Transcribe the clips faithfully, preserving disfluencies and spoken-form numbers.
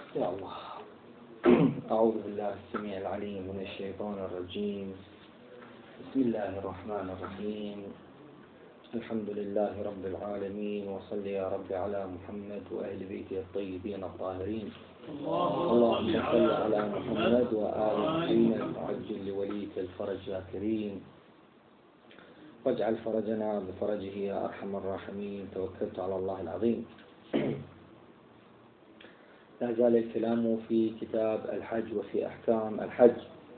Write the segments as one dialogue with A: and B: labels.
A: يا الله. أعوذ بالله السميع العليم من الشيطان الرجيم. بسم الله الرحمن الرحيم. الحمد لله رب العالمين، وصل يا رب على محمد وأهل بيته الطيبين الطاهرين. اللهم صل على محمد وآل محمد وعجل لوليك الفرج يا كريم، واجعل فرجنا بفرجه يا أرحم الراحمين. توكلت على الله العظيم. لا زال الكلام في كتاب الحج وفي أحكام الحج،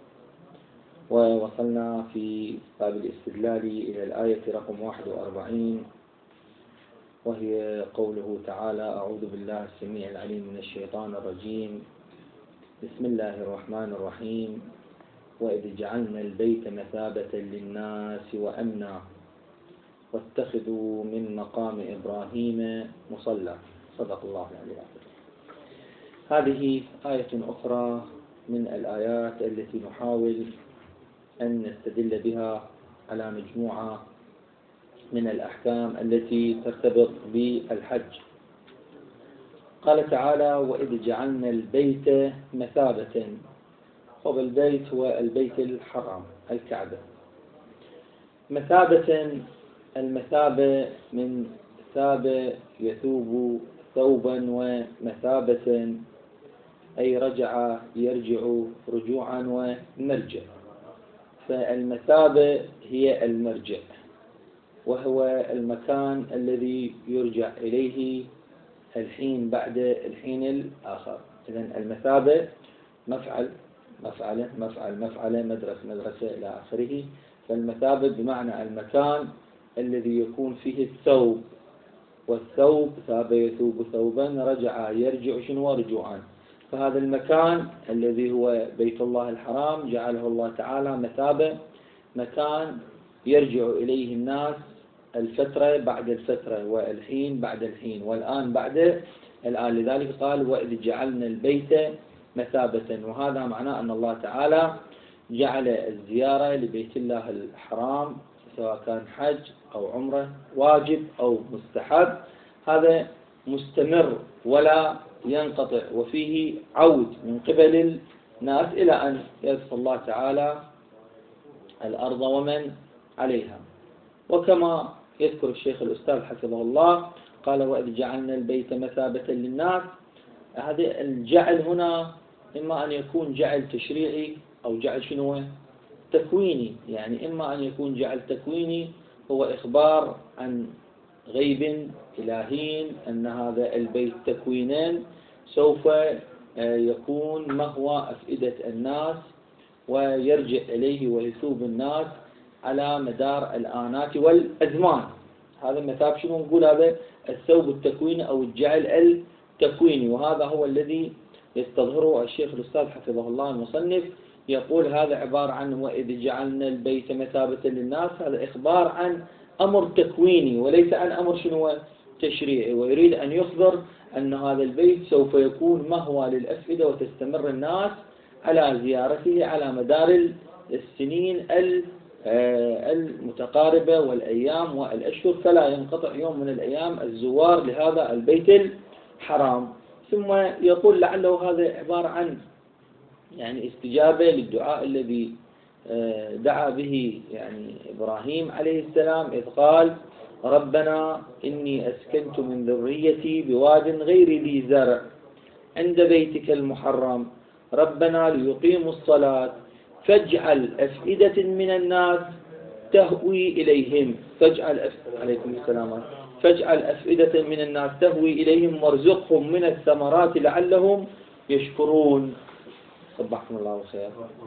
A: ووصلنا في باب الاستدلال إلى الآية رقم واحد وأربعين، وهي قوله تعالى: أعوذ بالله السميع العليم من الشيطان الرجيم. بسم الله الرحمن الرحيم. وإذ جعلنا البيت مثابة للناس وأمنا واتخذوا من مقام إبراهيم مصلى. صدق الله العلي العظيم. هذه آية أخرى من الآيات التي نحاول أن نستدل بها على مجموعة من الأحكام التي ترتبط بالحج. قال تعالى: وإذ جعلنا البيت مثابة. وبالبيت هو البيت الحرام، الكعبة. مثابة، المثابة من ثاب يثوب ثوبا، ومثابة أي رجع يرجع رجوعا ومرجع. فالمثابة هي المرجع، وهو المكان الذي يرجع إليه الحين بعد الحين الآخر. إذن المثابة مفعل مفعلة مفعل مفعلة مدرسة مدرسة إلى آخره. فالمثابة بمعنى المكان الذي يكون فيه الثوب، والثوب ثاب يثوب ثوبا، رجع يرجع شنو رجوعا. فهذا المكان الذي هو بيت الله الحرام جعله الله تعالى مثابة، مكان يرجع إليه الناس الفترة بعد الفترة، والحين بعد الحين، والآن بعد الآن. لذلك قال: وإذ جعلنا البيت مثابة. وهذا معناه أن الله تعالى جعل الزيارة لبيت الله الحرام، سواء كان حج أو عمرة، واجب أو مستحب، هذا مستمر ولا ينقطع، وفيه عود من قبل الناس إلى أن يرث الله تعالى الأرض ومن عليها. وكما يذكر الشيخ الأستاذ حفظه الله قال: وإذ جعلنا البيت مثابة للناس. هذا الجعل هنا إما أن يكون جعل تشريعي أو جعل شنو تكويني. يعني إما أن يكون جعل تكويني، هو إخبار عن غيب إلهي أن هذا البيت تكوينا سوف يكون مهوى أفئدة الناس، ويرجع إليه ويثوب الناس على مدار الآنات والأزمان. هذا المثاب شنو نقول؟ هذا الثوب التكويني أو الجعل التكويني. وهذا هو الذي يستظهره الشيخ الأستاذ حفظه الله المصنف، يقول هذا عبارة عن وإذ جعلنا البيت مثابة للناس. هذا إخبار عن أمر تكويني وليس عن أمر شنو تشريعي، ويريد أن يخبر أن هذا البيت سوف يكون مهوى للأفئدة، وتستمر الناس على زيارته على مدار السنين المتقاربة والأيام والأشهر، فلا ينقطع يوم من الأيام الزوار لهذا البيت الحرام. ثم يقول لعله هذا عبارة عن يعني استجابة للدعاء الذي دعا به يعني إبراهيم عليه السلام، إذ قال: ربنا إني أسكنت من ذريتي بواد غير ذي زرع عند بيتك المحرم ربنا ليقيموا الصلاة فاجعل أفئدة من الناس تهوي إليهم فاجعل أف... عليكم السلام فاجعل أفئدة من الناس تهوي إليهم وارزقهم من الثمرات لعلهم يشكرون. صبحكم الله خير.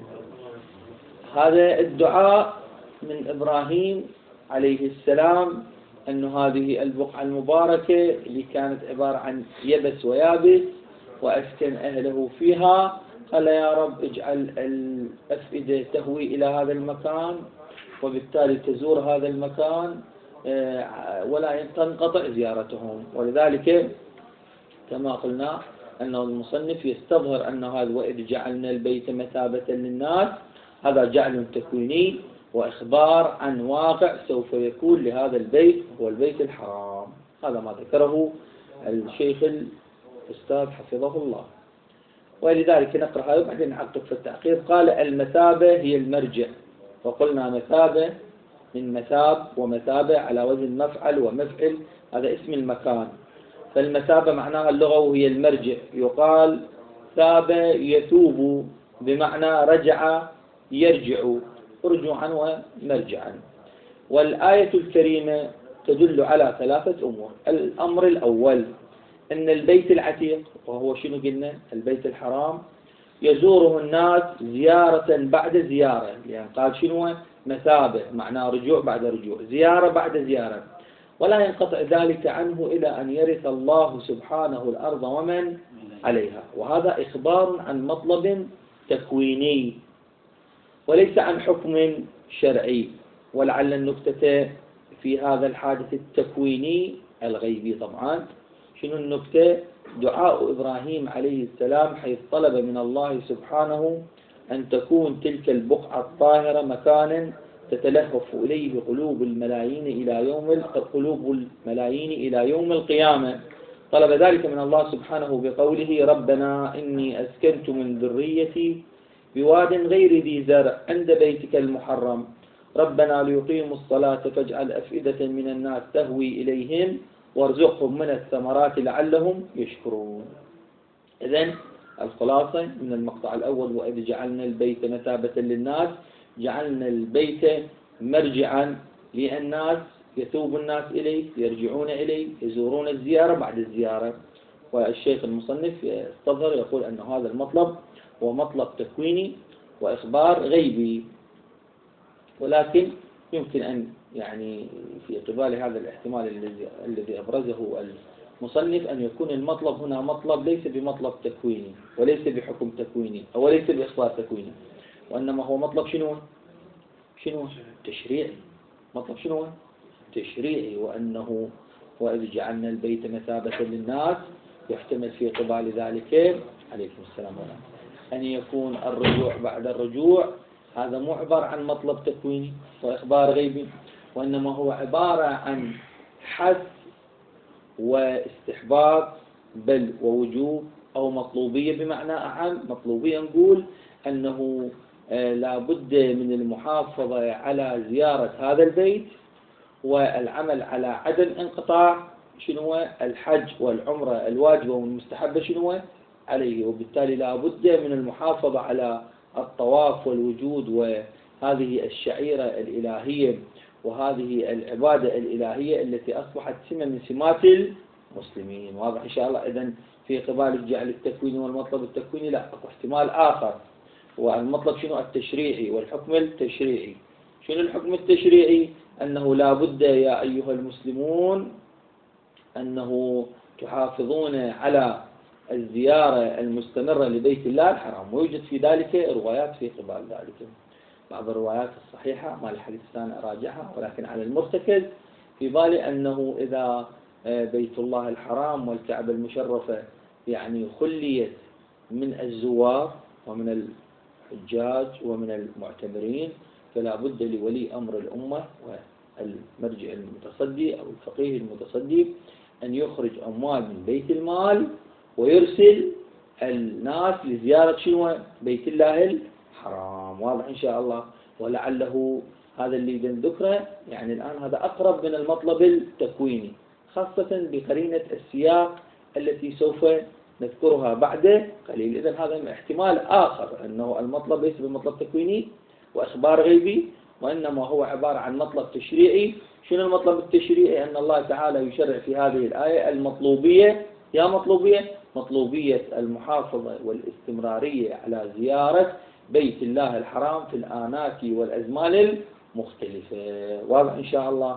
A: هذا الدعاء من إبراهيم عليه السلام، أن هذه البقعة المباركة اللي كانت عبارة عن يبس ويابس وأسكن أهله فيها، قال: يا رب اجعل الأفئدة تهوي إلى هذا المكان، وبالتالي تزور هذا المكان ولا تنقطع زيارتهم. ولذلك كما قلنا أن المصنف يستظهر أن هذا وإذ جعلنا البيت مثابة للناس هذا جعل تكويني وإخبار عن واقع سوف يكون لهذا البيت، هو البيت الحرام. هذا ما ذكره الشيخ الأستاذ حفظه الله. ولذلك نقرأ هذا وبعدين نعقب في التعقيب. قال المثابة هي المرجع، وقلنا مثابة من مثاب ومثابة على وزن مفعل ومفعل، هذا اسم المكان. فالمثابة معناها اللغوي هي المرجع، يقال ثاب يثوب بمعنى رجع يرجع، رجوعا ومرجعا. والآية الكريمة تدل على ثلاثة أمور. الأمر الأول أن البيت العتيق، وهو شنو قلنا؟ البيت الحرام، يزوره الناس زيارة بعد زيارة، يعني قال شنو؟ مثابة معناه رجوع بعد رجوع، زيارة بعد زيارة، ولا ينقطع ذلك عنه إلى أن يرث الله سبحانه الأرض ومن عليها. وهذا إخبار عن مطلب تكويني وليس عن حكم شرعي. ولعل النكتة في هذا الحادث التكويني الغيبي طبعا شنو النكتة؟ دعاء إبراهيم عليه السلام حيث طلب من الله سبحانه أن تكون تلك البقعة الطاهرة مكانا تتلهف إليه قلوب الملايين إلى يوم قلوب الملايين إلى يوم القيامة. طلب ذلك من الله سبحانه بقوله ربنا إني أسكنت من ذريتي بواد غير ذي زرع عند بيتك المحرم ربنا ليقيموا الصلاة فاجعل أفئدة من الناس تهوي إليهم وارزقهم من الثمرات لعلهم يشكرون. إذن الخلاصة من المقطع الأول وإذ جعلنا البيت مثابة للناس، جعلنا البيت مرجعا للناس يثوب الناس إليه، يرجعون إليه، يزورون الزيارة بعد الزيارة. والشيخ المصنف استظهر يقول أن هذا المطلب هو مطلب تكويني وإخبار غيبي، ولكن يمكن أن يعني في قبال هذا الاحتمال الذي الذي أبرزه المصنف أن يكون المطلب هنا مطلب ليس بمطلب تكويني وليس بحكم تكويني أو ليس بإخبار تكويني، وإنما هو مطلب شنو؟ شنو؟ تشريعي. مطلب شنو؟ تشريعي. وأنه وإذ جعلنا البيت مثابة للناس يحتمل في قبال ذلك عليكم السلام ورحمة أن يكون الرجوع بعد الرجوع، هذا مو عبارة عن مطلب تكويني وإخبار غيبي، وإنما هو عبارة عن حث واستحباب بل ووجوب أو مطلوبية بمعنى أعم. مطلوبية نقول أنه لا بد من المحافظة على زيارة هذا البيت والعمل على عدم انقطاع شنو الحج والعمرة الواجبة والمستحبة شنو عليه، وبالتالي لا بد من المحافظة على الطواف والوجود وهذه الشعيرة الإلهية وهذه العبادة الإلهية التي أصبحت سمة من سمات المسلمين. واضح إن شاء الله. إذن في قبال الجعل التكويني والمطلب التكويني لا، أكو احتمال آخر، والمطلب شنو؟ التشريعي والحكم التشريعي. شنو الحكم التشريعي؟ أنه لا بد يا أيها المسلمون أنه تحافظون على الزيارة المستمرة لبيت الله الحرام، ويوجد في ذلك روايات في قبال ذلك. بعض الروايات الصحيحة ما الحديث أنا أراجعها، ولكن على المرتكز في بالي أنه إذا بيت الله الحرام والكعبة المشرفة يعني خليت من الزوار ومن الحجاج ومن المعتمرين فلا بد لولي أمر الأمة والمرجع المتصدي أو الفقيه المتصدي أن يخرج أموال من بيت المال ويرسل الناس لزيارة شنو؟ بيت الله الحرام. واضح إن شاء الله. ولعله هذا اللي ذكره يعني الآن هذا أقرب من المطلب التكويني، خاصة بقرينة السياق التي سوف نذكرها بعد قليل. إذن هذا احتمال آخر أنه المطلب ليس بمطلب تكويني وإخبار غيبي، وإنما هو عبارة عن مطلب تشريعي. شنو المطلب التشريعي؟ أن الله تعالى يشرع في هذه الآية المطلوبية، يا مطلوبية مطلوبية المحافظة والاستمرارية على زيارة بيت الله الحرام في الآنات والأزمان المختلفة. واضح إن شاء الله.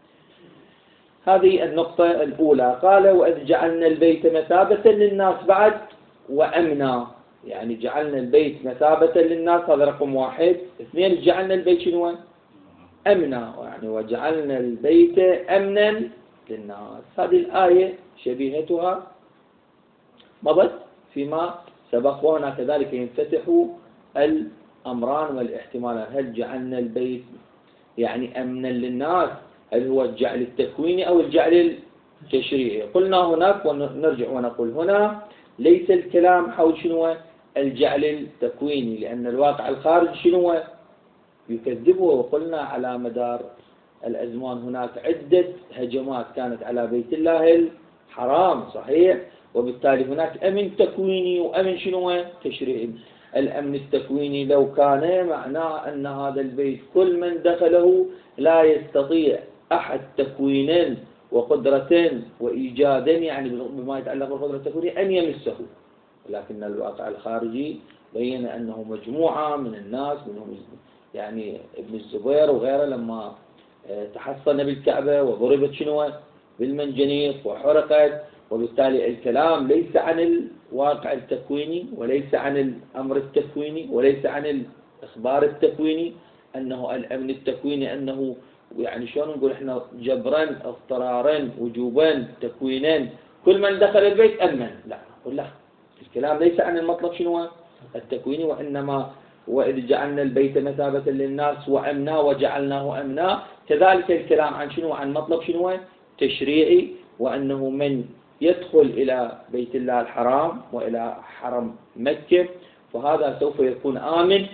A: هذه النقطة الأولى. قال وإذ جعلنا البيت مثابة للناس بعد وأمنا، يعني جعلنا البيت مثابة للناس، هذا رقم واحد. اثنين جعلنا البيت شنو؟ أمنا، يعني وجعلنا البيت أمنا للناس. هذه الآية شبيهتها مضت فيما سبق، وهنا كذلك ينفتح الأمران والاحتمالان. هل جعلنا البيت يعني أمنا للناس، هل هو الجعل التكويني أو الجعل التشريعي؟ قلنا هناك ونرجع ونقول هنا ليس الكلام حول شنو الجعل التكويني، لأن الواقع الخارجي شنو يكذبه. وقلنا على مدار الأزمان هناك عدة هجمات كانت على بيت الله الحرام، صحيح، وبالتالي هناك أمن تكويني وأمن شنو تشريعي. الأمن التكويني لو كان معناه أن هذا البيت كل من دخله لا يستطيع أحد تكوينا وقدرة وإيجادا، يعني بما يتعلق بالقدرة التكوينية، أن يمسه. لكن الواقع الخارجي بين أنه مجموعة من الناس، منهم يعني ابن الزبير وغيره، لما تحصن بالكعبة وضربت شنو بالمنجنيق وحرقت. وبالتالي الكلام ليس عن الواقع التكويني، وليس عن الأمر التكويني، وليس عن الإخبار التكويني، أنه الأمن التكويني أنه يعني شلون نقول احنا جبرا اضطرارا وجوبا تكوينا كل من دخل البيت أمن. لا، لا، الكلام ليس عن المطلب شنو التكويني، وإنما وإذ جعلنا البيت مثابة للناس وأمنا وجعلناه أمنا. كذلك الكلام عن شنو عن مطلب شنو تشريعي، وأنه من يدخل إلى بيت الله الحرام وإلى حرم مكة فهذا سوف يكون آمن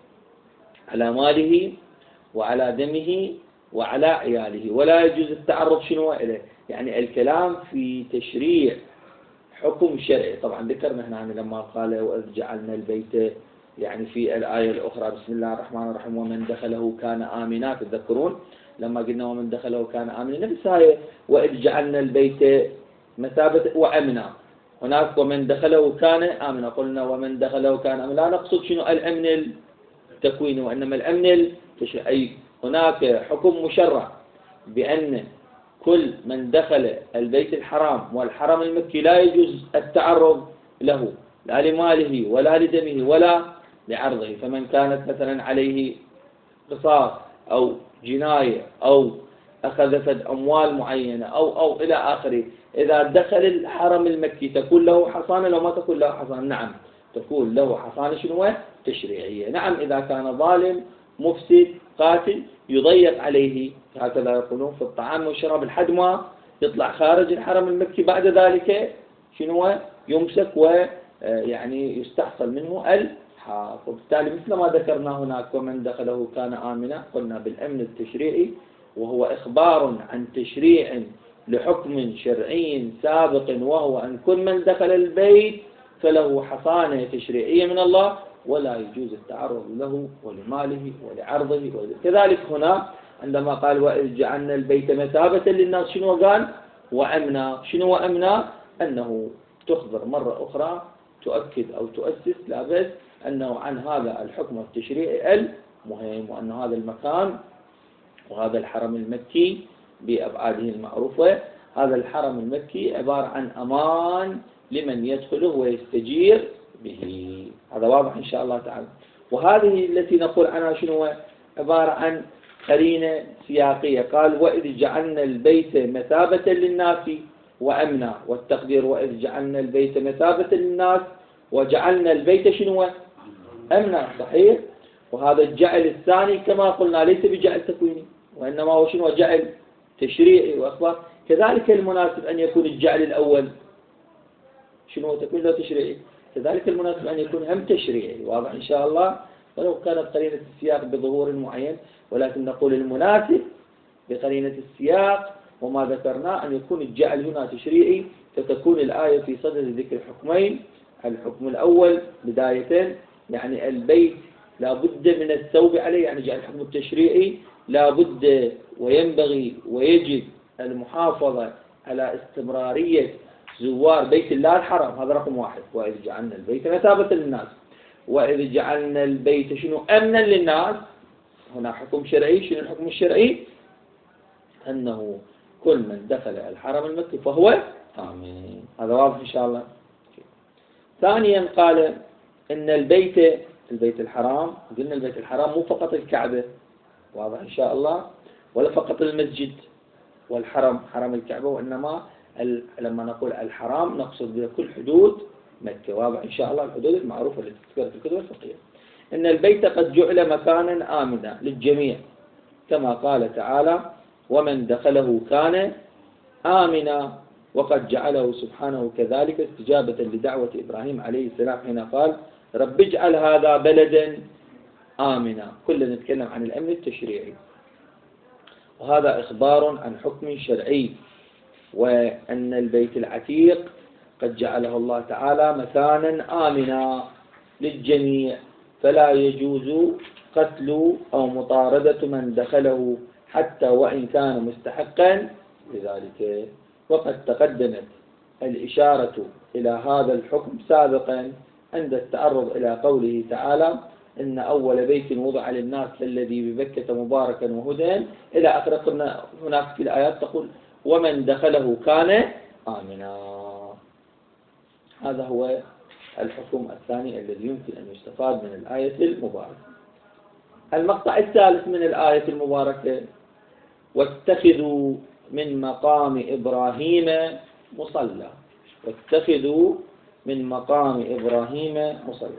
A: على ماله وعلى دمه وعلى عياله، ولا يجوز التعرض شنو إليه. يعني الكلام في تشريع حكم شرعي. طبعا ذكرنا هنا لما قال وإذ جعلنا البيت، يعني في الآية الأخرى بسم الله الرحمن الرحيم ومن دخله كان آمنا، تذكرون لما قلنا ومن دخله كان آمنا، نفس هاي وإذ جعلنا البيت مثابة وأمنا. هناك ومن دخله كان آمنا، قلنا ومن دخله كان آمنا، لا نقصد شنو الأمن التكويني، وإنما الأمن التشريعي. هناك حكم مشرع بأن كل من دخل البيت الحرام والحرم المكي لا يجوز التعرض له، لا لماله ولا لدمه ولا لعرضه. فمن كانت مثلا عليه قصاص أو جناية أو أخذ فد أموال معينة أو أو إلى آخره، إذا دخل الحرم المكي تكون له حصانة لو ما تكون له حصانة؟ نعم، تكون له حصانة شنو تشريعية. نعم، إذا كان ظالم مفسد قاتل يضيق عليه، هكذا يقولون في الطعام والشراب لحد ما يطلع خارج الحرم المكي، بعد ذلك شنو يمسك ويعني يستحصل منه الحق. وبالتالي مثل ما ذكرنا هناك ومن دخله كان آمنا، قلنا بالأمن التشريعي، وهو إخبار عن تشريع لحكم شرعي سابق، وهو أن كل من دخل البيت فله حصانة تشريعية من الله ولا يجوز التعرض له ولماله ولعرضه. كذلك هنا عندما قال وإذ جعلنا البيت مثابة للناس، شنو قال وأمنا؟ شنو وأمنا؟ أنه تخبر مرة أخرى تؤكد أو تؤسس لا بأس أنه عن هذا الحكم التشريعي المهم، وأن هذا المكان وهذا الحرم المكي بأبعاده المعروفة، هذا الحرم المكي عبارة عن أمان لمن يدخله ويستجير به. هذا واضح إن شاء الله تعالى. وهذه التي نقول عنها شنو عبارة عن قرينة سياقية. قال وإذ جعلنا البيت مثابة للناس وأمنا، والتقدير وإذ جعلنا البيت مثابة للناس وجعلنا البيت شنو أمنا، صحيح. وهذا الجعل الثاني كما قلنا ليس بجعل تكويني، وإنما هو شنو جعل تشريعي وأخبار. كذلك المناسب أن يكون الجعل الأول شنو تكوين تشريعي، كذلك المناسب أن يكون هم تشريعي. واضح إن شاء الله، ولو كانت قرينة السياق بظهور معين، ولكن نقول المناسب بقرينة السياق وما ذكرناه أن يكون الجعل هنا تشريعي، فتكون الآية في صدر ذكر حكمين. الحكم الأول بداية يعني البيت لا بد من الثوب عليه، يعني جعل الحكم التشريعي لا بد وينبغي ويجب المحافظة على استمرارية زوار بيت الله الحرام، هذا رقم واحد. وإذ جعلنا البيت مثابة للناس، وإذ جعلنا البيت شنو أمنا للناس. هنا حكم شرعي. شنو الحكم الشرعي؟ أنه كل من دخل الحرم المكي فهو آمين. هذا واضح إن شاء الله. ثانيا قال إن البيت البيت الحرام، قلنا البيت الحرام مو فقط الكعبة، واضح إن شاء الله، ولا فقط المسجد والحرم حرم الكعبة، وإنما لما نقول الحرام نقصد بها كل حدود مكة. واضح إن شاء الله، الحدود المعروفة التي تذكر في الكتب الفقهية. إن البيت قد جعل مكانا آمنا للجميع، كما قال تعالى ومن دخله كان آمنا، وقد جعله سبحانه كذلك استجابة لدعوة إبراهيم عليه السلام حين قال رب اجعل هذا بلدا آمنا، كلنا نتكلم عن الأمن التشريعي، وهذا إخبار عن حكم شرعي، وأن البيت العتيق قد جعله الله تعالى مكانا آمنا للجميع، فلا يجوز قتل أو مطاردة من دخله حتى وإن كان مستحقا لذلك. وقد تقدمت الإشارة إلى هذا الحكم سابقا عند التعرض إلى قوله تعالى إن أول بيت وضع للناس الذي ببكة مباركا وهدى إلى آخر. قلنا هناك في الآيات تقول ومن دخله كان آمنا. هذا هو الحكم الثاني الذي يمكن أن يستفاد من الآية المباركة. المقطع الثالث من الآية المباركة واتخذوا من مقام إبراهيم مصلى. واتخذوا من مقام إبراهيم مصلى.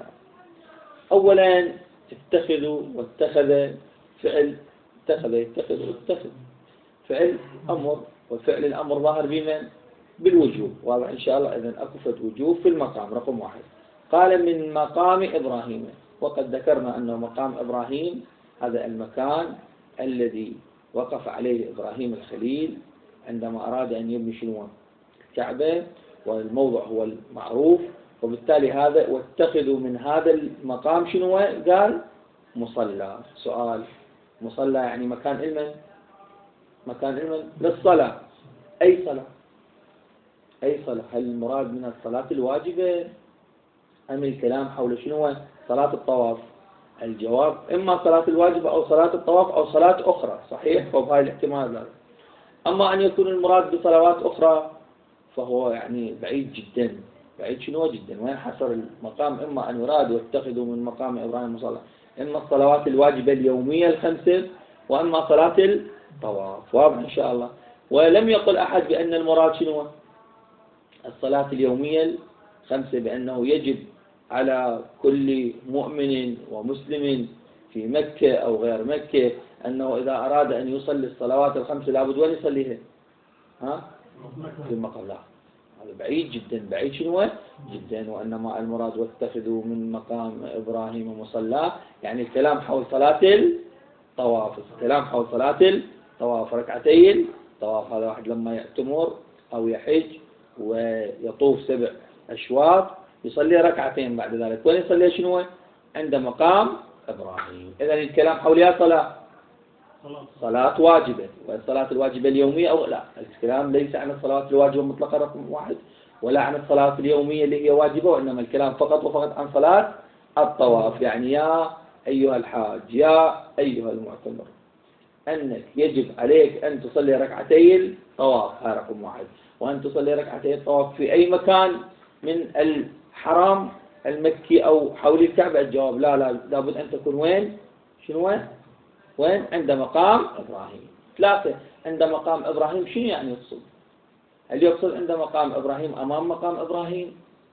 A: أولا اتخذوا واتخذ فعل، اتخذ يتخذ واتخذ فعل أمر، وفعل الأمر ظاهر بمن؟ بالوجوب. واضح إن شاء الله. إذن أكفت وجوب في المقام رقم واحد. قال من مقام إبراهيم، وقد ذكرنا أنه مقام إبراهيم هذا المكان الذي وقف عليه إبراهيم الخليل عندما أراد أن يبني شنو؟ الكعبة، والموضع هو المعروف، وبالتالي هذا واتخذوا من هذا المقام شنو؟ قال مصلى. سؤال، مصلى يعني مكان علما، مكان علما للصلاة. أي صلاة؟ أي صلاة؟ هل المراد من الصلاة الواجبة أم الكلام حول شنو؟ صلاة الطواف. الجواب إما صلاة الواجبة أو صلاة الطواف أو صلاة أخرى، صحيح؟ وبهاي الاحتمال ذلك. أما أن يكون المراد بصلوات أخرى فهو يعني بعيد جدا، بعيد شنو جدا. وين حصر المقام؟ إما أن يراد واتخذوا من مقام إبراهيم مصلى، إما الصلوات الواجبة اليومية الخمسة، وإما صلاة الطواف. واضح إن شاء الله. ولم يقل أحد بأن المراد شنو؟ الصلاة اليومية الخمسة، بأنه يجب على كل مؤمن ومسلم في مكة أو غير مكة أنه إذا أراد أن يصلي الصلوات الخمس لابد وين يصليها؟ ها؟ في المقام. لا، هذا بعيد جدا، بعيد شنو جدا. وإنما المراد واتخذوا من مقام إبراهيم مصلى، يعني الكلام حول صلاة الطواف، الكلام حول صلاة الطواف، ركعتي الطواف. هذا واحد لما يأتمر أو يحج ويطوف سبع أشواط يصلي ركعتين بعد ذلك. وين يصلي شنو؟ عند مقام إبراهيم. إذا الكلام حول يا صلاة صلاة واجبة، والصلاة الواجبة اليومية أو لا. الكلام ليس عن الصلاة الواجبة مطلقة رقم واحد، ولا عن الصلاة اليومية اللي هي واجبة، وإنما الكلام فقط وفقط عن صلاة الطواف. يعني يا أيها الحاج، يا أيها المعتمر، أنك يجب عليك أن تصلي ركعتي الطواف، هذا رقم واحد. وأن تصلي ركعتي الطواف في أي مكان من الحرم المكي أو حول الكعبة. الجواب لا لا، لابد أن تكون وين؟ شنو وين؟ وين؟ عند مقام إبراهيم. ثلاثة، عند مقام إبراهيم شنو يعني يقصد؟ هل يقصد عند مقام إبراهيم أمام مقام إبراهيم،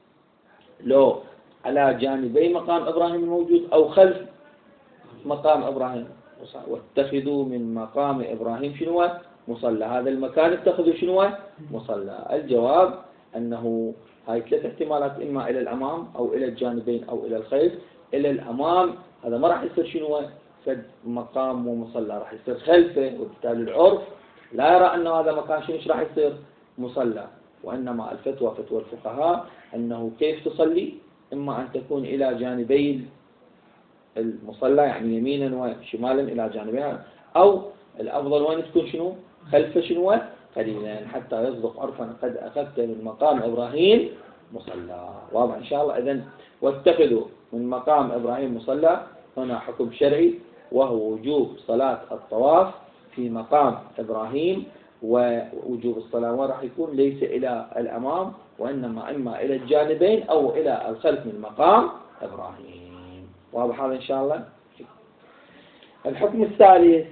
A: لو على جانبي مقام إبراهيم الموجود، أو خلف مقام إبراهيم؟ واتخذوا من مقام إبراهيم شنو؟ مصلى. هذا المكان اتخذوا شنو؟ مصلى. الجواب أنه هاي ثلاث احتمالات، إما إلى الأمام أو إلى الجانبين أو إلى الخلف. إلى الأمام هذا ما راح يصير شنو؟ فد مقام ومصلى، راح يصير خلفه، وبالتالي العرف لا يرى أنه هذا مكان شنو راح يصير مصلى. وإنما الفتوى فتوى الفقهاء أنه كيف تصلي؟ إما أن تكون إلى جانبي المصلى، يعني يمينا وشمالا إلى جانبها، أو الأفضل وين تكون شنو؟ خلف شنو؟ قليلا، حتى يصدق عرفا قد أخذت من مقام إبراهيم مصلى. واضح إن شاء الله. إذن واتخذوا من مقام إبراهيم مصلى، هنا حكم شرعي، وهو وجوب صلاة الطواف في مقام إبراهيم. ووجوب الصلاة وراح يكون ليس إلى الأمام، وإنما إما إلى الجانبين أو إلى الخلف من مقام إبراهيم. واضح هذا إن شاء الله. الحكم الثالث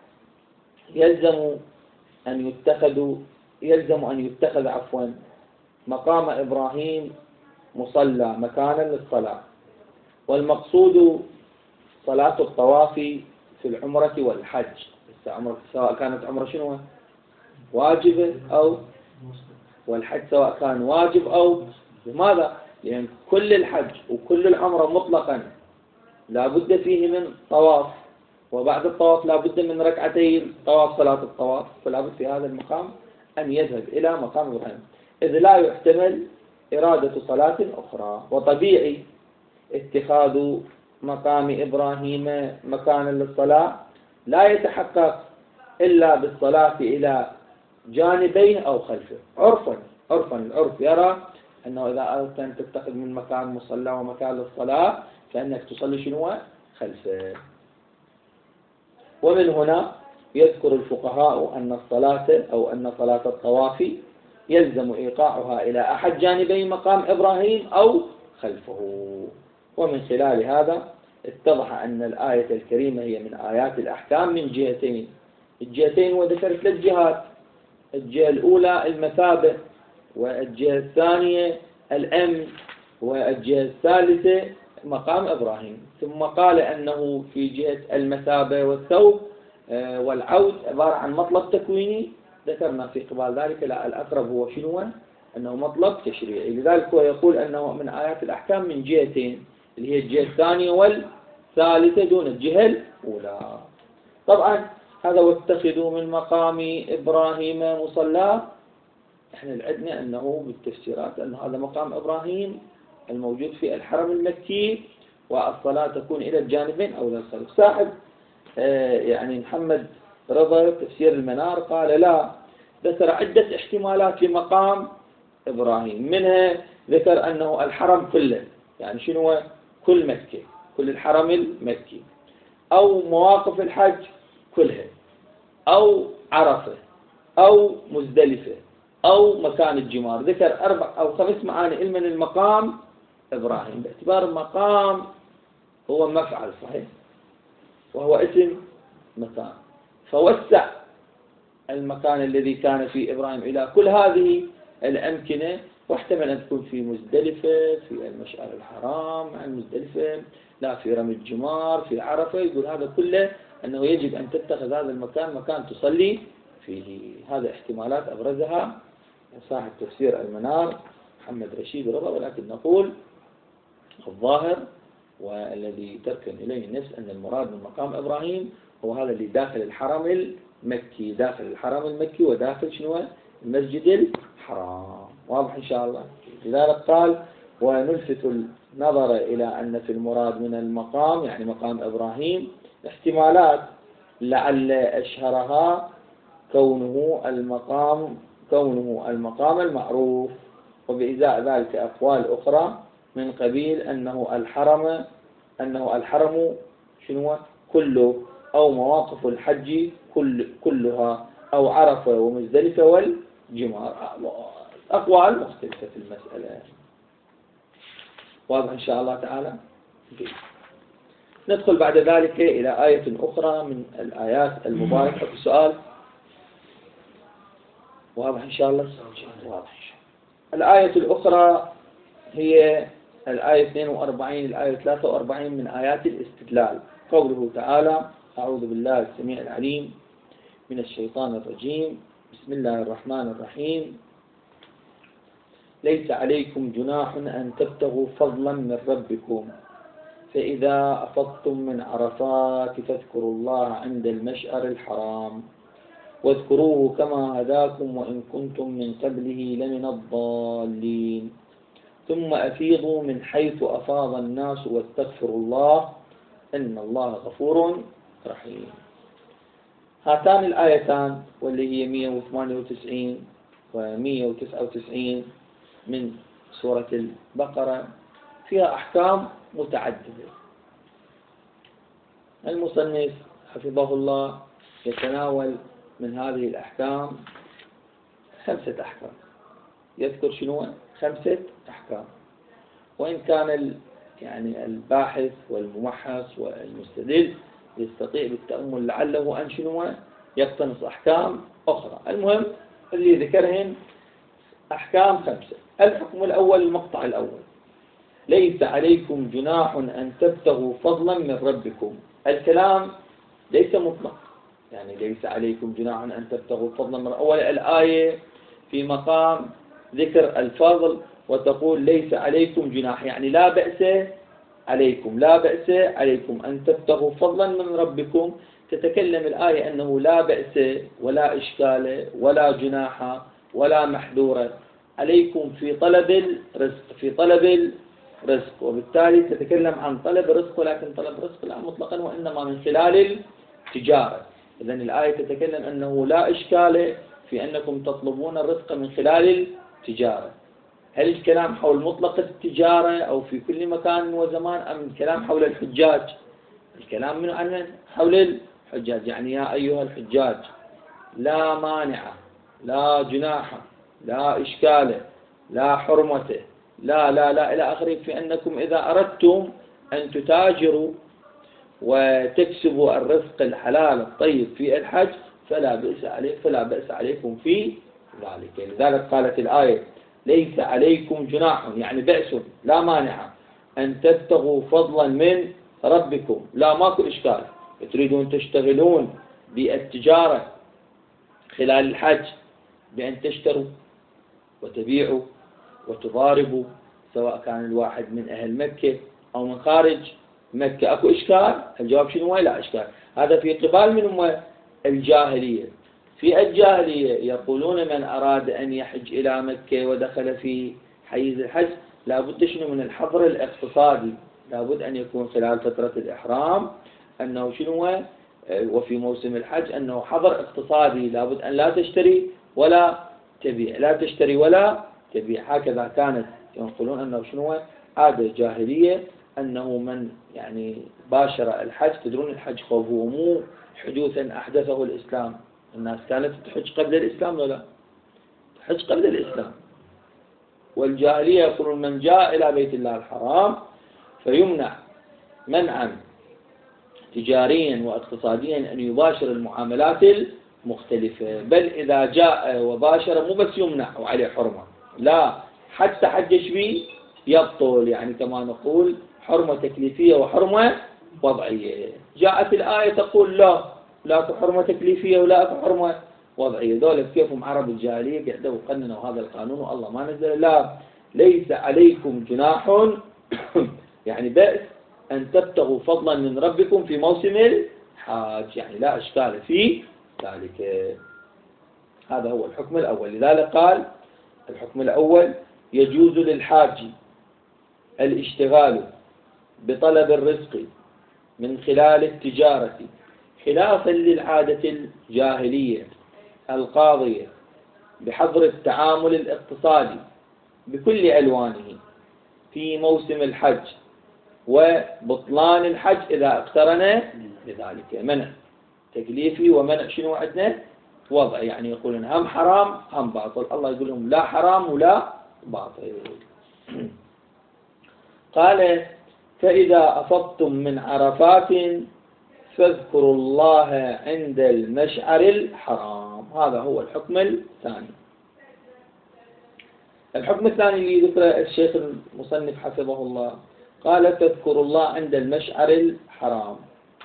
A: يلزم أن يتخذ يلزم أن يتخذ عفوا مقام إبراهيم مصلى، مكانا للصلاة. والمقصود صلاة الطواف في العمرة والحج، سواء كانت عمرة شنو؟ واجبة أو والحج سواء كان واجب أو. لماذا؟ لأن كل الحج وكل العمرة مطلقا لا بد فيه من طواف، وبعد الطواف لا بد من ركعتي طواف صلاة الطواف، فلا بد في هذا المقام أن يذهب إلى مقام إبراهيم، إذ لا يحتمل إرادة صلاة أخرى. وطبيعي اتخاذ مقام إبراهيم مكانا للصلاة لا يتحقق إلا بالصلاة إلى جانبين أو خلفه عرفا. عرفا العرف يرى أنه إذا أردت أن تتخذ من مكان مصلى ومكان للصلاة فإنك تصلي شنو خلفه. ومن هنا يذكر الفقهاء أن الصلاة أو أن صلاة الطواف يلزم إيقاعها إلى أحد جانبي مقام إبراهيم أو خلفه. ومن خلال هذا اتضح أن الآية الكريمة هي من آيات الأحكام من جهتين. الجهتين وذكر ثلاث جهات: الجهة الأولى المثابة، والجهة الثانية الأمن، والجهة الثالثة مقام إبراهيم. ثم قال أنه في جهة المثابة والثوب والعود عبارة عن مطلب تكويني، ذكرنا في قبال ذلك لا الأقرب هو شنو؟ أنه مطلب تشريعي. لذلك هو يقول أنه من آيات الأحكام من جهتين، اللي هي الجهة الثانية والثالثة دون الجهة الأولى. طبعا هذا واتخذوا من مقام إبراهيم مصلى، احنا عندنا أنه بالتفسيرات أن هذا مقام إبراهيم الموجود في الحرم المكي، والصلاة تكون إلى الجانبين أو إلى الخلف. صاحب آه يعني محمد رضا تفسير المنار قال لا، ذكر عدة احتمالات لمقام إبراهيم، منها ذكر أنه الحرم كله، يعني شنو؟ كل مكة، كل الحرم المكي، أو مواقف الحج كلها، أو عرفة، أو مزدلفة، أو مكان الجمار. ذكر أربع أو خمس معاني من المقام إبراهيم، باعتبار المقام هو مفعل صحيح وهو اسم مكان، فوسع المكان الذي كان في إبراهيم إلى كل هذه الأمكنة، واحتمل أن تكون في مزدلفة، في المشعر الحرام مع المزدلفة، لا في رمي الجمار، في عرفة. يقول هذا كله أنه يجب أن تتخذ هذا المكان مكان تصلي فيه. هذا احتمالات أبرزها صاحب تفسير المنار محمد رشيد رضا، ولكن نقول الظاهر والذي تركن إليه النفس أن المراد من مقام إبراهيم هو هذا اللي داخل الحرم المكي، داخل الحرم المكي وداخل شنو؟ المسجد الحرام. واضح إن شاء الله. لذلك قال ونلفت النظر إلى أن في المراد من المقام يعني مقام إبراهيم احتمالات، لعل أشهرها كونه المقام كونه المقام المعروف، وبإزاء ذلك أقوال أخرى من قبيل أنه الحرم أنه الحرم شنو كله، أو مواقف الحج كل كلها، أو عرفة ومزدلفة والجمار. أقوال مختلفة في المسألة. واضح إن شاء الله تعالى. ندخل بعد ذلك إلى آية أخرى من الآيات المباركة. في سؤال؟ واضح إن شاء الله. واضح. الآية الأخرى هي الآية اثنين وأربعين الآية ثلاثة وأربعين من آيات الاستدلال. قوله تعالى: أعوذ بالله السميع العليم من الشيطان الرجيم، بسم الله الرحمن الرحيم. ليس عليكم جناح أن تبتغوا فضلا من ربكم، فإذا أفضتم من عرفات فاذكروا الله عند المشعر الحرام واذكروه كما هداكم وإن كنتم من قبله لمن الضالين، ثم أفيضوا من حيث أفاض الناس واستغفروا الله إن الله غفور رحيم. هاتان الآيتان واللي هي مئة وثمانية وتسعين ومئة وتسعة وتسعين من سورة البقرة فيها أحكام متعددة. المصنف حفظه الله يتناول من هذه الأحكام خمسة أحكام، يذكر شنو؟ خمسة أحكام. وإن كان يعني الباحث والممحص والمستدل يستطيع بالتأمل لعله أن شنو يقتنص أحكام أخرى. المهم اللي ذكرهم أحكام خمسة. الحكم الأول المقطع الأول: ليس عليكم جناح أن تبتغوا فضلا من ربكم. الكلام ليس مطلق، يعني ليس عليكم جناح أن تبتغوا فضلا من أول الآية في مقام ذكر الفضل وتقول ليس عليكم جناح، يعني لا بأس عليكم، لا بأس عليكم أن تبتغوا فضلا من ربكم. تتكلم الآية أنه لا بأس ولا إشكال ولا جناح ولا محذورة عليكم في طلب الرزق، في طلب الرزق، وبالتالي تتكلم عن طلب الرزق، ولكن طلب الرزق لا مطلقا وإنما من خلال التجارة. إذن الآية تتكلم أنه لا إشكال في أنكم تطلبون الرزق من خلال التجارة. هل الكلام حول مطلق التجارة أو في كل مكان وزمان، أم الكلام حول الحجاج؟ الكلام من عن حول الحجاج، يعني يا أيها الحجاج لا مانع، لا جناح، لا إشكال، لا حرمة، لا لا لا إلى آخره، في أنكم إذا أردتم أن تتاجروا وتكسبوا الرزق الحلال الطيب في الحج فلا بأس عليكم، فلا بأس عليكم في ذلك. لذلك قالت الآية ليس عليكم جناح، يعني بأس لا مانع أن تبتغوا فضلا من ربكم، لا ماكو إشكال. تريدون تشتغلون بالتجارة خلال الحج بأن تشتروا وتبيعوا وتضاربوا، سواء كان الواحد من أهل مكة أو من خارج مكة، أكو إشكال؟ الجواب شنو؟ لا إشكال. هذا في قبال من الجاهلية. في الجاهلية يقولون من أراد أن يحج إلى مكة ودخل في حيز الحج لابد شنو من الحظر الاقتصادي، لابد أن يكون خلال فترة الإحرام أنه شنو، وفي موسم الحج أنه حظر اقتصادي، لابد أن لا تشتري ولا تبيع، لا تشتري ولا تبيع. هكذا كانت ينقلون أنه شنو عادة جاهلية، أنه من يعني باشر الحج، تدرون الحج هو مو حدوثا أحدثه الإسلام، الناس كانت تحج قبل الإسلام ولا تحج قبل الإسلام. والجاهلية يقولون من جاء إلى بيت الله الحرام فيمنع منعا تجاريا واقتصاديا أن يباشر المعاملات المختلفة، بل إذا جاء وباشر مو بس يمنع وعليه حرمة، لا حتى حجش به يبطل، يعني كما نقول حرمة تكليفية وحرمة وضعية. جاءت الآية تقول لا لا حرمة تكليفية ولا حرمة وضعية. دولة كيفهم عرب الجاهلية قعدوا قننوا هذا القانون والله ما نزل. لا ليس عليكم جناح يعني بأس أن تبتغوا فضلا من ربكم في موسم الحاج، يعني لا إشكال في ذلك. هذا هو الحكم الأول. لذلك قال الحكم الأول يجوز للحاج الاشتغال بطلب الرزق من خلال التجارة خلافا للعادة الجاهلية القاضية بحظر التعامل الاقتصادي بكل ألوانه في موسم الحج، وبطلان الحج إذا اقترن بذلك منع تكليفي ومنع شنو عندنا وضع، يعني يقولون هم حرام هم باطل، الله يقول لهم لا حرام ولا باطل. قال فإذا أفضتم من عرفات فاذكروا الله عند المشعر الحرام. هذا هو الحكم الثاني. الحكم الثاني اللي ذكره الشيخ المصنف حفظه الله قال تذكروا الله عند المشعر الحرام.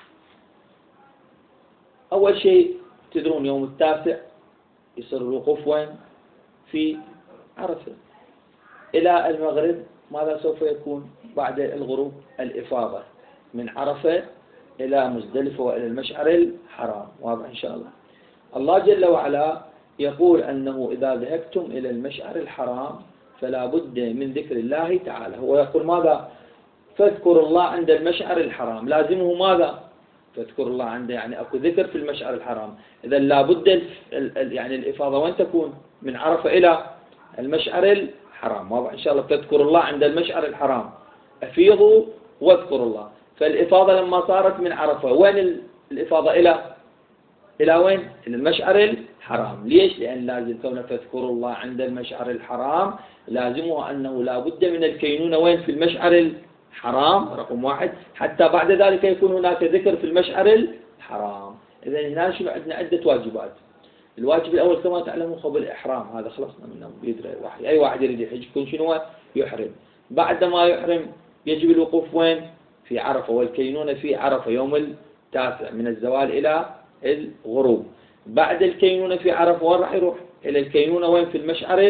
A: أول شيء تدرون يوم التاسع يصير الوقوف وين؟ في عرفة. إلى المغرب ماذا سوف يكون؟ بعد الغروب الإفاضة من عرفة إلى مزدلفة وإلى المشعر الحرام. واضح إن شاء الله. الله جل وعلا يقول أنه إذا ذهبتم إلى المشعر الحرام فلا بد من ذكر الله تعالى. هو يقول ماذا؟ فاذكروا الله عند المشعر الحرام، لازمه ماذا؟ فاذكروا الله عنده، يعني أكو ذكر في المشعر الحرام. إذا لا بد يعني الإفاضة وين تكون؟ من عرفة إلى المشعر الحرام. واضح إن شاء الله. فاذكروا الله عند المشعر الحرام، أفيضوا واذكروا الله. فالإفاضة لما صارت من عرفة وين الإفاضة؟ إلى إلى وين؟ إلى المشعر الحرام. ليش؟ لأن لازم كونه فاذكروا الله عند المشعر الحرام لازمه أنه لا بد من الكينونة وين؟ في المشعر الحرام رقم واحد، حتى بعد ذلك يكون هناك ذكر في المشعر الحرام. إذا هنا شنو عندنا؟ عدة واجبات. الواجب الأول كما تعلمون هو بالإحرام، هذا خلصنا منه بيدري واحد. أي واحد يريد يحج يكون شنو؟ يحرم. بعد ما يحرم يجب الوقوف وين؟ في عرفة، والكينونة في عرفة يوم التاسع من الزوال إلى الغروب. بعد الكينونة في عرفة وين راح يروح؟ إلى الكينونة وين؟ في المشعر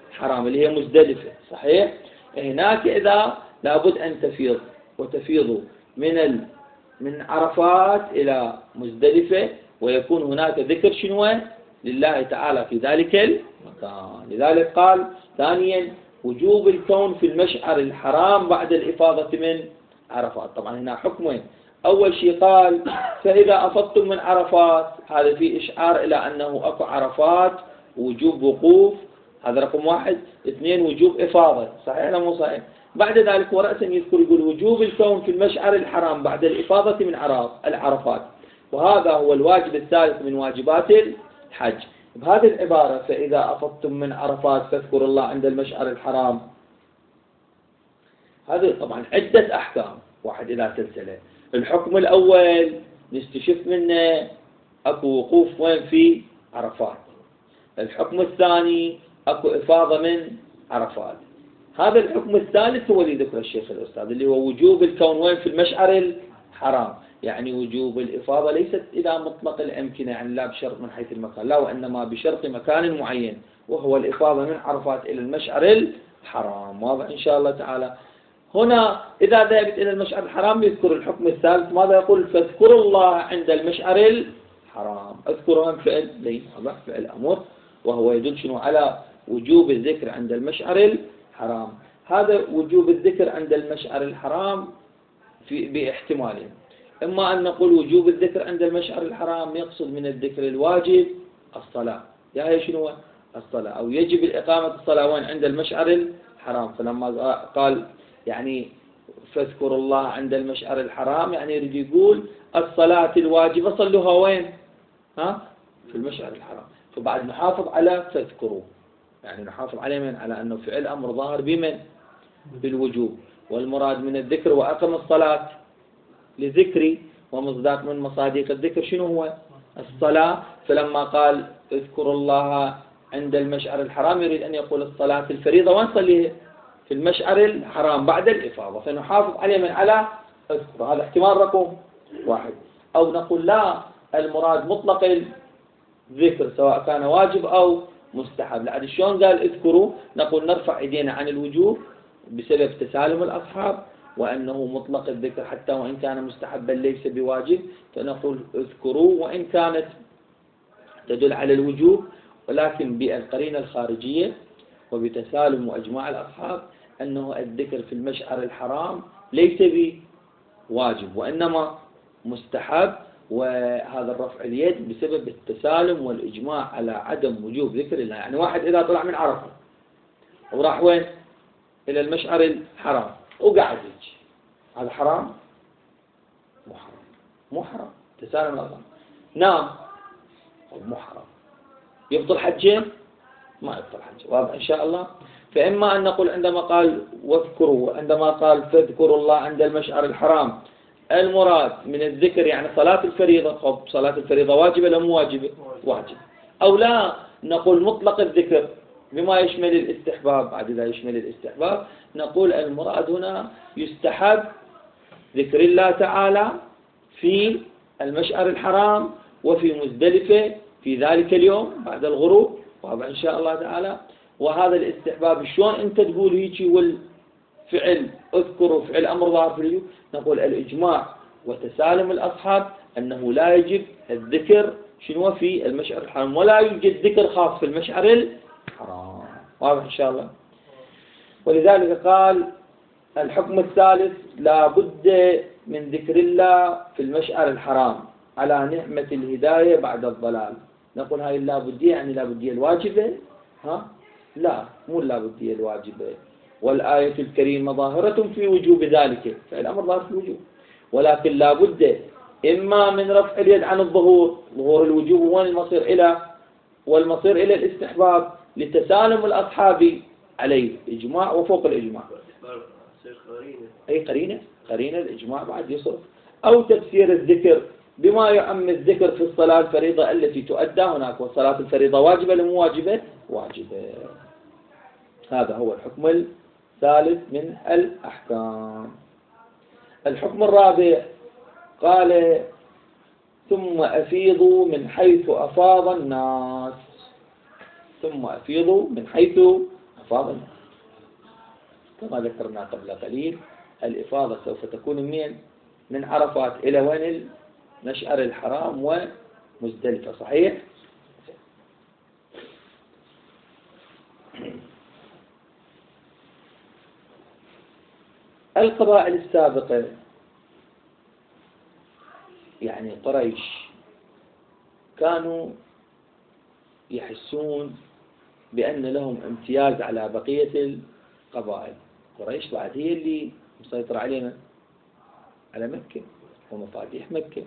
A: الحرام اللي هي مزدلفة، صحيح؟ هناك إذا لابد أن تفيض وتفيض من ال من عرفات إلى مزدلفة، ويكون هناك ذكر شنو لله تعالى في ذلك المكان. لذلك قال ثانيا وجوب الكون في المشعر الحرام بعد الإفاضة من عرفات. طبعا هنا حكمين، أول شيء قال فإذا أفضتم من عرفات، هذا فيه إشعار إلى أنه أكو عرفات وجوب وقوف، هذا رقم واحد. اثنين وجوب إفاضة، صحيح ولا مو صحيح؟ بعد ذلك ورأسا يذكر يقول وجوب الكون في المشعر الحرام بعد الإفاضة من العرفات، وهذا هو الواجب الثالث من واجبات الحج. بهذه العبارة فإذا أفضتم من عرفات فاذكروا الله عند المشعر الحرام، هذا طبعا عدة أحكام، واحد إلى سلسلة. الحكم الأول نستشف منه أكو وقوف وين في عرفات. الحكم الثاني أكو إفاضة من عرفات. هذا الحكم الثالث هو اللي ذكر الشيخ الأستاذ اللي هو وجوب الكون وين في المشعر الحرام، يعني وجوب الإفاضة ليست إلى مطلق الأمكنة، يعني لا بشرط من حيث المكان، لا، وإنما بشرط مكان معين وهو الإفاضة من عرفات إلى المشعر الحرام. واضح إن شاء الله تعالى. هنا إذا ذهبت إلى المشعر الحرام يذكر الحكم الثالث، ماذا يقول؟ فاذكروا الله عند المشعر الحرام. اذكروا من فعل ليس هذا فعل أمر، وهو يدل شنو على وجوب الذكر عند المشعر الحرام. هذا وجوب الذكر عند المشعر الحرام في باحتمالين، إما أن نقول وجوب الذكر عند المشعر الحرام يقصد من الذكر الواجب الصلاة، يا هي شنو الصلاة، أو يجب الإقامة الصلاة وين عند المشعر الحرام. فلما قال يعني فاذكروا الله عند المشعر الحرام يعني يريد يقول الصلاة الواجبة صلوها وين؟ ها؟ في المشعر الحرام. فبعد نحافظ على فاذكروا، يعني نحافظ عليه من على أنه فعل أمر ظاهر بمن؟ بالوجوب، والمراد من الذكر وأقم الصلاة لذكري، ومصداق من مصادق الذكر شنو هو؟ الصلاة. فلما قال اذكروا الله عند المشعر الحرام يريد أن يقول الصلاة الفريضة وين صليها؟ في المشعر الحرام بعد الإفاضة، فنحافظ عليه من على اذكر. هذا احتمال رقم واحد. أو نقول لا، المراد مطلق الذكر سواء كان واجب أو مستحب. لعد شلون قال اذكروا؟ نقول نرفع ايدينا عن الوجوب بسبب تسالم الأصحاب، وأنه مطلق الذكر حتى وإن كان مستحبا ليس بواجب، فنقول اذكروا وإن كانت تدل على الوجوب، ولكن بالقرينة الخارجية وبتسالم وأجماع الأصحاب أنه الذكر في المشعر الحرام ليس بواجب وإنما مستحب، وهذا الرفع اليد بسبب التسالم والإجماع على عدم وجوب ذكر الله. يعني واحد إذا طلع من عرفة وراح وين؟ إلى المشعر الحرام وقعد يجي، هذا حرام؟ مو حرام، مو حرام، تسالم الأصحاب. نام مو حرام، يبطل حجه؟ ما يبطل حجه. واضح إن شاء الله. فإما أن نقول عندما قال واذكروا، عندما قال فاذكروا الله عند المشعر الحرام، المراد من الذكر يعني صلاة الفريضة. خب صلاة الفريضة واجبة ولا مو واجبة؟ واجب. أو لا، نقول مطلق الذكر بما يشمل الاستحباب، بعد ذا يشمل الاستحباب، نقول المراد هنا يستحب ذكر الله تعالى في المشعر الحرام وفي مزدلفة في ذلك اليوم بعد الغروب. واضح إن شاء الله تعالى. وهذا الاستحباب شلون أنت تقول هيك والفعل اذكروا فعل أمر ظاهر في الوجوب؟ نقول الإجماع وتسالم الأصحاب أنه لا يجب الذكر شنو في المشعر الحرام، ولا يوجد ذكر خاص في المشعر الحرام. واضح إن شاء الله. ولذلك قال الحكم الثالث لا بد من ذكر الله في المشعر الحرام على نعمة الهداية بعد الضلال. نقول هاي اللابدية يعني لابدية الواجبة؟ ها؟ لا، مو اللابدية الواجبة. والآية الكريمة ظاهرة في وجوب ذلك، فالأمر ظاهر في الوجوب، ولكن لابد إما من رفع اليد عن الظهور، ظهور الوجوب وين المصير إلى، والمصير إلى الاستحباب لتسالم الأصحاب عليه إجماع وفوق الإجماع. أي قرينة، قرينة الإجماع بعد يصرف. أو تفسير الذكر بما يعم الذكر في الصلاة الفريضة التي تؤدى هناك، والصلاة الفريضة واجبة لم واجبة؟ واجبة. هذا هو الحكم الثالث من الأحكام. الحكم الرابع قال ثم أفيضوا من حيث أفاض الناس. ثم أفيضوا من حيث أفاض الناس. كما ذكرنا قبل قليل الإفاضة سوف تكون من من عرفات إلى وين؟ المشعر الحرام ومزدلفة، صحيح؟ القبائل السابقة يعني قريش كانوا يحسون بأن لهم امتياز على بقية القبائل. قريش بعد هي اللي مسيطرة علينا على مكة ومفاتيح مكة.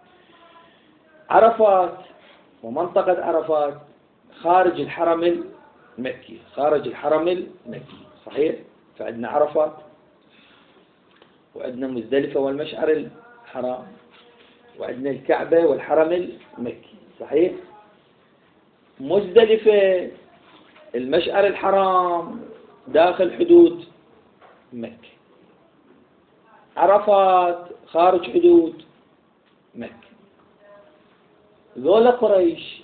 A: عرفات ومنطقة عرفات خارج الحرم المكي، خارج الحرم المكي، صحيح؟ فعندنا عرفات وعندنا مزدلفة والمشعر الحرام وعندنا الكعبة والحرم المكي، صحيح؟ مزدلفة المشعر الحرام داخل حدود مكة، عرفات خارج حدود مكة. ذولا قريش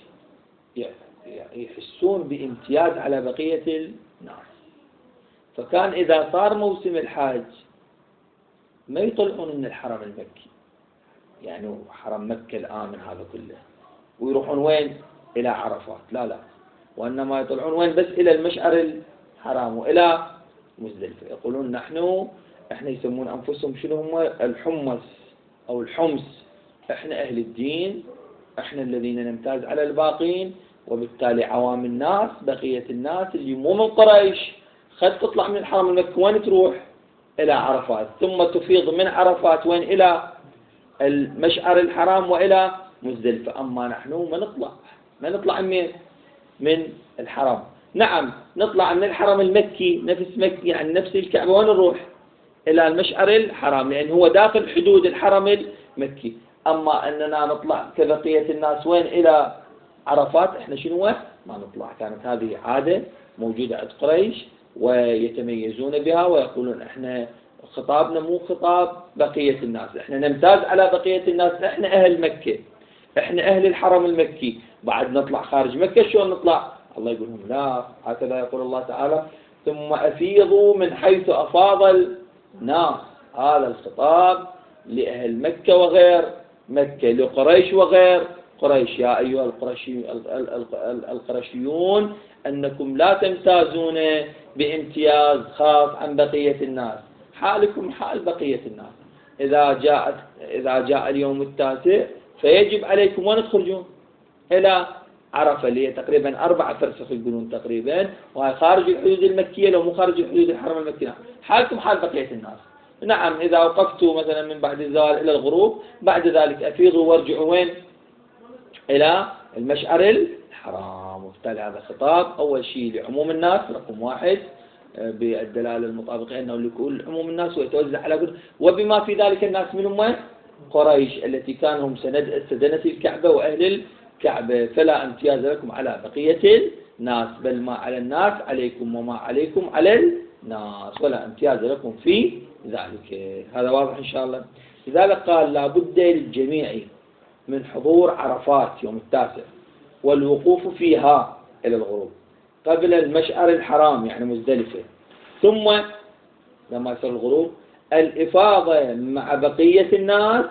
A: يحسون بامتياز على بقية الناس، فكان إذا صار موسم الحج ما يطلعون من الحرم المكي، يعني حرم مكة الآمن هذا كله، ويروحون وين؟ إلى عرفات، لا لا، وإنما يطلعون وين؟ بس إلى المشعر الحرام وإلى مزدلفة. يقولون نحن، إحنا يسمون أنفسهم شنو هم؟ الحمص أو الحمص، إحنا أهل الدين، إحنا الذين نمتاز على الباقين، وبالتالي عوام الناس بقية الناس اللي مو من قريش خد تطلع من الحرم المكي وين تروح؟ إلى عرفات، ثم تفيض من عرفات وين؟ إلى المشعر الحرام وإلى مزدلفة. أما نحن ما نطلع ما نطلع من من الحرم. نعم نطلع من الحرم المكي نفس مكي، يعني نفس الكعبة، وين نروح؟ إلى المشعر الحرام، لأن هو داخل حدود الحرم المكي. أما أننا نطلع كبقية الناس وين؟ إلى عرفات، إحنا شنو؟ ما نطلع. كانت هذه عادة موجودة عند قريش ويتميزون بها، ويقولون إحنا خطابنا مو خطاب بقية الناس، إحنا نمتاز على بقية الناس، إحنا أهل مكة، إحنا أهل الحرم المكي، بعد نطلع خارج مكة شلون نطلع؟ الله يقول لهم لا، هكذا يقول الله تعالى ثم أفيضوا من حيث أفاض الناس. هذا الخطاب لأهل مكة وغير مكة، لقريش وغير قريش. يا أيها القرشي القرشيون أنكم لا تمتازون بامتياز خاص عن بقية الناس، حالكم حال بقية الناس. إذا جاءت إذا جاء اليوم التاسع فيجب عليكم وين تخرجون؟ إلى عرفة، اللي هي تقريبا أربعة فرسخ يقولون تقريبا، وهي خارج الحدود المكية، لو مو خارج الحدود الحرم المكي، حالكم حال بقية الناس. نعم إذا وقفتوا مثلا من بعد الزوال إلى الغروب، بعد ذلك أفيضوا وارجعوا وين؟ إلى المشعر الحرام. وبالتالي هذا خطاب أول شيء لعموم الناس، رقم واحد بالدلالة المطابقة أنه لكل عموم الناس ويتوزع على كل، وبما في ذلك الناس من هم؟ قريش التي كانوا سدنة الكعبة وأهل الكعبة، فلا امتياز لكم على بقية الناس، بل ما على الناس عليكم وما عليكم على الناس، ولا امتياز لكم في ذلك. هذا واضح إن شاء الله. لذلك قال لا بد للجميع من حضور عرفات يوم التاسع والوقوف فيها إلى الغروب قبل المشعر الحرام يعني مزدلفة، ثم لما يصير الغروب الإفاضة مع بقية الناس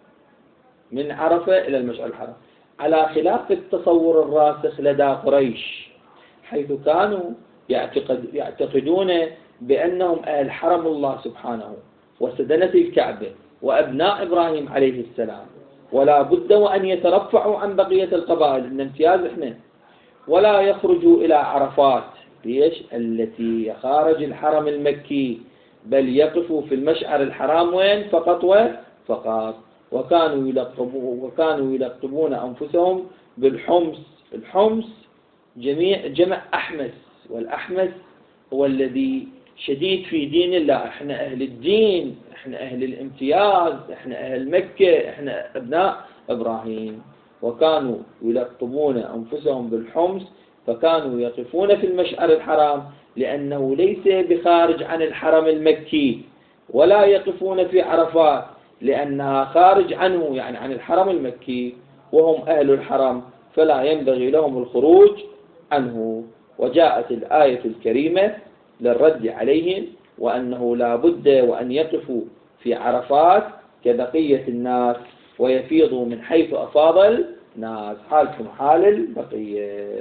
A: من عرفة إلى المشعر الحرام، على خلاف التصور الراسخ لدى قريش، حيث كانوا يعتقد يعتقدون بأنهم أهل حرم الله سبحانه وسدنة الكعبة وأبناء إبراهيم عليه السلام، ولا بد وأن يترفعوا عن بقية القبائل، إن امتياز إحنا، ولا يخرجوا إلى عرفات ليش التي خارج الحرم المكي، بل يقفوا في المشعر الحرام وين؟ فقط وفقط. وكانوا يلقبون وكانوا يلقبون أنفسهم بالحمص. الحمص جميع جمع أحمس، والأحمس هو الذي شديد في دين الله، احنا أهل الدين، احنا أهل الامتياز، احنا أهل مكة، احنا أبناء إبراهيم. وكانوا يلقبون أنفسهم بالحمص، فكانوا يقفون في المشعر الحرام لأنه ليس بخارج عن الحرم المكي، ولا يقفون في عرفات لأنها خارج عنه يعني عن الحرم المكي، وهم أهل الحرم فلا ينبغي لهم الخروج عنه. وجاءت الآية الكريمة للرد عليهم وأنه لا بد وأن يقفوا في عرفات كبقية الناس ويفيضوا من حيث أفاض الناس، حالكم حال البقية.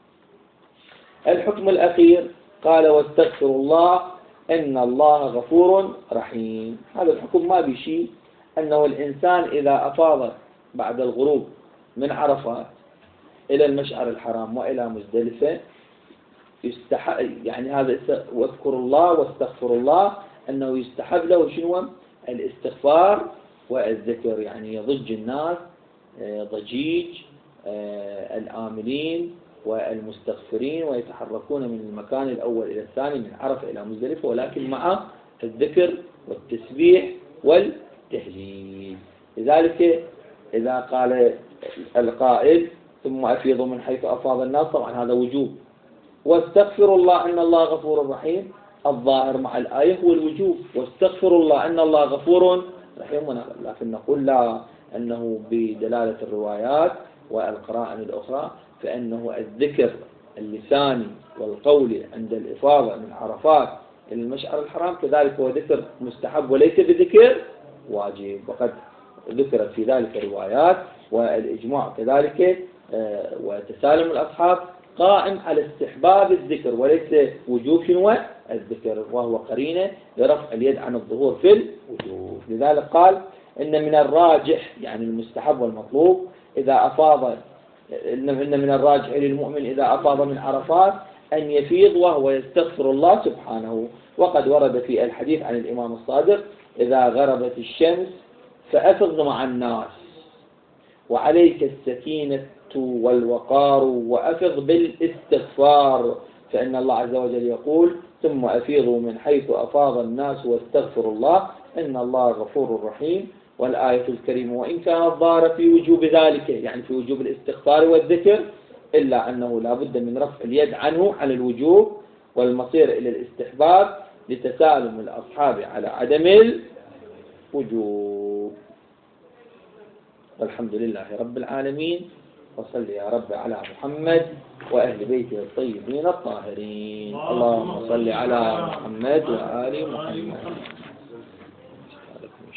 A: الحكم الأخير قال واستغفروا الله إن الله غفور رحيم. هذا الحكم ما بشيء، أنه الإنسان إذا أفاض بعد الغروب من عرفات إلى المشعر الحرام وإلى مزدلفة يستحق، يعني هذا واذكروا الله واستغفروا الله، أنه يستحب له شنو؟ الاستغفار والذكر، يعني يضج الناس ضجيج الآمنين والمستغفرين ويتحركون من المكان الأول إلى الثاني من عرفة إلى مزدلفة، ولكن مع الذكر والتسبيح والتهليل. لذلك إذا قال القائل ثم أفيضوا من حيث أفاض الناس، طبعا هذا وجوب، واستغفروا الله إن الله غفور رحيم، الظاهر مع الآية هو الوجوب، واستغفروا الله إن الله غفور رحيم، لكن نقول لا، أنه بدلالة الروايات والقرائن الأخرى فإنه الذكر اللساني والقولي عند الإفاضة من عرفات إلى المشعر الحرام كذلك هو ذكر مستحب وليس بذكر واجب، وقد ذكرت في ذلك روايات، والإجماع كذلك وتسالم الأصحاب قائم على استحباب الذكر وليس وجوب شنو الذكر، وهو قرينة لرفع اليد عن الظهور في الوجوب. لذلك قال إن من الراجح، يعني المستحب والمطلوب إذا أفاض، إن من الراجح للمؤمن إذا أفاض من عرفات أن يفيض وهو يستغفر الله سبحانه. وقد ورد في الحديث عن الإمام الصادق إذا غربت الشمس فأفض مع الناس وعليك السكينة والوقار وأفض بالاستغفار، فإن الله عز وجل يقول ثم أفيضوا من حيث أفاض الناس واستغفروا الله إن الله غفور رحيم. والآية الكريمة وإن كانت ظاهرة في وجوب ذلك، يعني في وجوب الاستغفار والذكر، إلا أنه لا بد من رفع اليد عنه عن الوجوب والمصير إلى الاستحباب لتسالم الأصحاب على عدم الوجوب. والحمد لله رب العالمين، وصل يا رب على محمد وأهل بيته الطيبين الطاهرين. اللهم صل على محمد وآل محمد.